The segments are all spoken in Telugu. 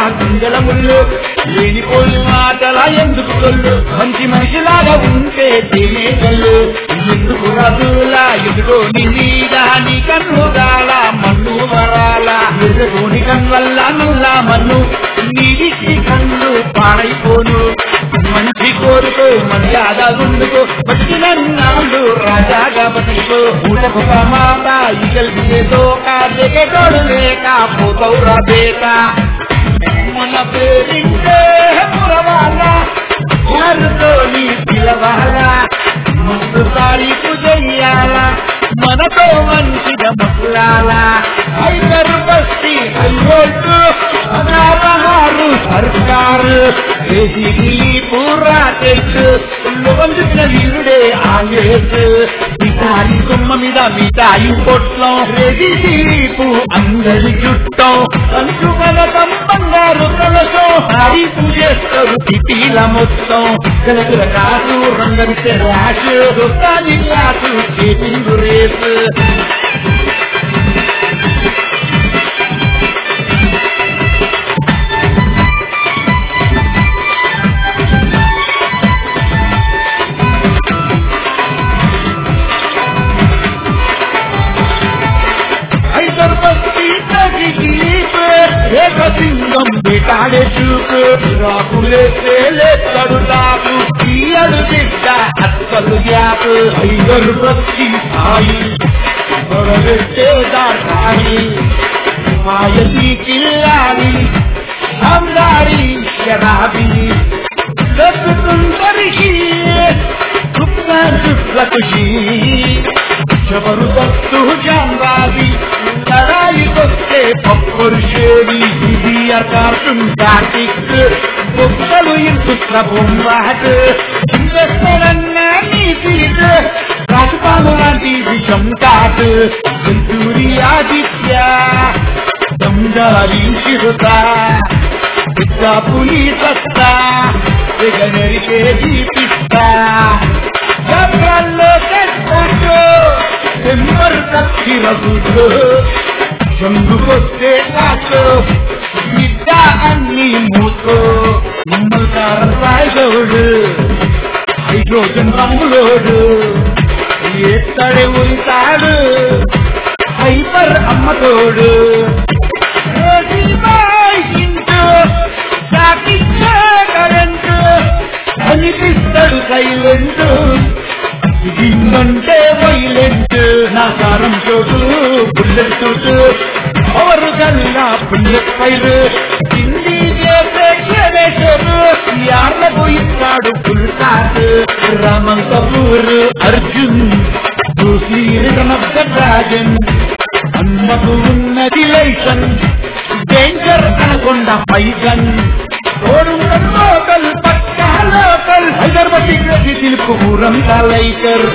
గుండెల ముళ్ళు లేనిపోయి మాటల ఎందుకు తొల్లు మంచి మనిషిలాగా ఉంటే తినే కళ్ళు ఎందుకు రదులా ఎదుగో నీ మీద నీ కన్ను గాల మన్ను వరాల ఎదుగోని కన్వల్ల నల్ల మన్ను నీడికి కన్ను పాడైపోను మంచి కోరుకో మర్యాద గుండుకో బతికినన్నాళ్ళు రాజాగా బతికో ఊటకు మాట ఇగలితో కాదేటోడు లేక పోతౌరా బేట మన పేరింటే మురవాల ఎవరితో నీ పిలవాల ముందు తారీఖు చెయ్యాల మనతో మంచిగా మసలాల 5 బస్తీ 5 అనారహారు సర్కారు పూరా తెచ్చు వందిన వీరుడే ఆంగ్లేస్ మిఠాయి కొమ్మ మీద మిఠాయి పొట్లం రెడీ దీపు అందరి చుట్టం అంచు కలకం బంగారు కలసం హారీపు చేస్తారు సిటీల మొత్తం కలకుల కాసు రంగరిసే రాసు దొస్తాని క్లాసు చేసింగు రేసు సింగం బిటాడే చూపు రాకులేస్తే లేస్తాడు తాపు తీయడు బిడ్డ అక్కలు గ్యాప్ 5 బస్తీ సాయి దొరబెట్టే దాటాయి మాయతి కిల్లాడి హందారి శరాబి సుందరికి ఖుషి జబర్దస్తు జాంబాబి లడాయికొస్తే పప్పురు షేడి ఇది కార్టూన్ కార్టిక్ బొక్కలు ఇంటున్న బొమ్మాట్ ఇందస్తరన్న నీ సీట్ రాజపాలు లాంటి విషం కాట్ సెంచూరి ఆదిత్య దమ్దారి చిరుతా పులి సత్తా జగనరికే దీపిస్తా జబ్రల్లో కట్టు ఎంబర్ కచ్చిరగుడు చందుకొస్తే కాకు బిడ్డ అన్ని మూతో నిమ్మకారం రాయగౌడు హైడ్రోజన్ రంగులోడు ఎత్తడే ఉరితాడు హైపర్ అమ్మతోడు అనిపిస్తాడు సైలెంట్ దిమ్మంటే వైలెంట్ నా కారం చోటు బుల్లెట్ చోటు ఎవరు కల్లా బుల్లెట్ ఫైర్ హిందీ చేసేషరు యార్లకు ఇస్తాడు ఫుల్ కాట్ రామన్ కపూర్ అర్జున్ చూసి రిటర్న్ ఆఫ్ ద డ్రాగన్ అమ్మకు ఉన్నది లైసన్ డేంజర్ అనకుండా పైగన్ లోకల్ పక్కా లోకల్ హైదరాబాద్ తెలుపు ఊరంతా లైకర్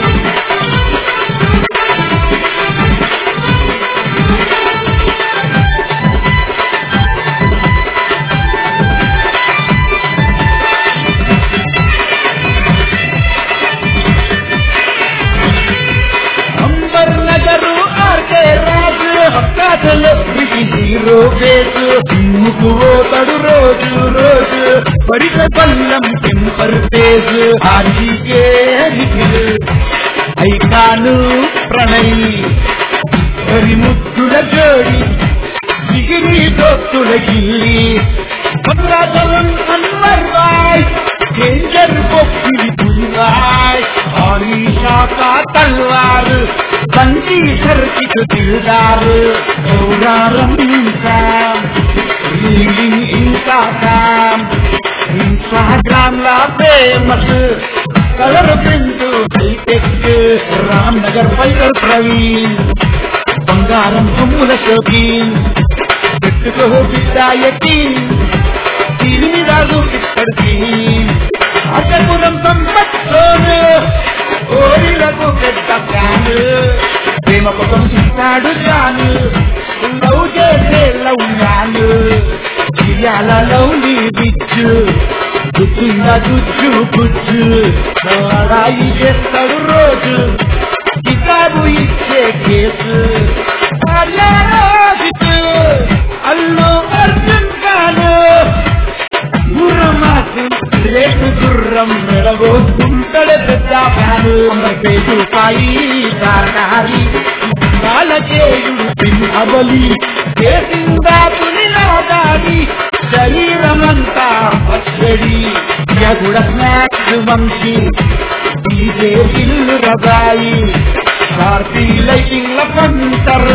అంబర్ నగరు ఆర్కే రాజు హక్కాతలో హీరో బేసు ముక్కు పోతాడు రోజు రోజు పరిక పల్లం టెంపర్ తేజ్ ఆర్జీకే నిఖిల్ ఐకాను ప్రణయ్ హరి ముద్దుల జోడి జిగిరి దోస్తుల గిల్లి భద్రాచలం అన్వర్ రాయ్ డేంజర్ పొక్కిరి పులిరాయ్ ఆలీషా కా తల్వార్ బందీ సర్కిట్ దిల్దార్ గౌరారం రీడింగ్ ఇన్స్టాగ్రామ్ ఇన్స్టాగ్రామ్ లా famous colour print hitech Ram Nagar fighter Praveen బంగారం తుమ్ముల షోకీన్ పెట్టుకో బిడ్డాయకి దీని మీద ఇక్కడికి అజపురం సంపత్సోను ఓరిలకు పెద్ద ఫ్యాన్ ప్రేమ కోసం చూస్తాడు జాను లవ్ చేసే లవ్ మ్యాన్ ఇయాల లవ్లీ బిచ్చు గుర్తుందా గుజ్జు గుజ్జు లడాయి చేస్తాడు రోజు కితాబు ఇచ్చే కేసు అల్లు అర్జున్ ఖాన్ కళాకారి కాలకేయుడు సింహబలి చేసిందా పులిలోగాది శరీరమంతా పచ్చడి యగుడ స్నాక్స్ వంశీ డీజే ఇల్లు రబాయి పార్టీ లైటింగ్ల పంటర్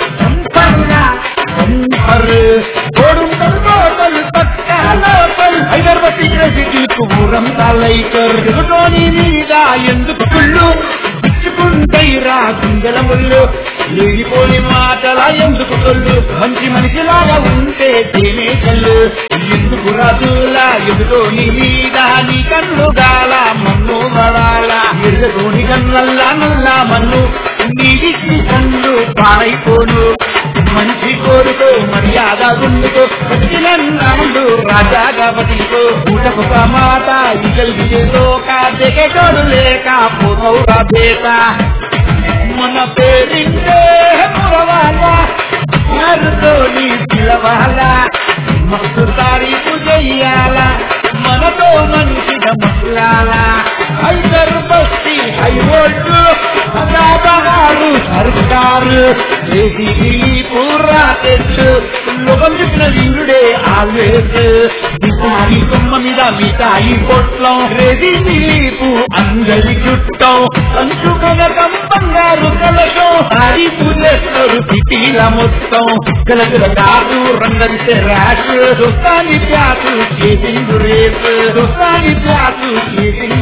టోటల్ పక్కా లోకల్ హైదరాబాద్ సిటీకు ఊరంతా లైకర్ ఎదుటోని మీద ఎందుకు కుళ్ళు పిచ్చుకుంటైరా గుండెల ముళ్ళు లేనిపోని మాటల ఎందుకు కొల్లు మంచి మనిషిలాగా ఉంటే తేనే కళ్ళు ఎందుకు రాజులా ఎదుటోని మీద నీ కళ్ళు గాల మన్ను వడాల ఎదుటోని కళ్ళల్లా నల్లా మన్ను నీడికి కళ్ళు పారైపోను మంచి కోరుకో మర్యాద గుండుకో వచ్చినన్నాడు రాజాగా బతికో ఊటకొక మాట ఇగలితో కాదెగోడు లేక పోతౌరా బేట మన పేరింటే మురవాల యారుతో నీ పిలవాల మస్తు తారీఫు చెయ్యాల మనతో మంచిగా మసలాల హైదర్ బస్తీ హై వోల్ట్ బహారు సర్కారు పూరా తెచ్చు లోకం చెప్పిన ఇంద్రుడే ఆల్వేస్ మిఠాయి కొమ్మ మీద మిఠాయి పొట్లం రెడీ దిలీపు అందరి చుట్టం అంచు కనకం బంగారు కలశం సారీ పూజేస్తారు సిటీల మొత్తం గలగల కాదు రంగంటే ర్యాష్ దుస్తాని ప్యాసు చేసిండు రేపు దుస్తాని ప్యాసు చేసిండు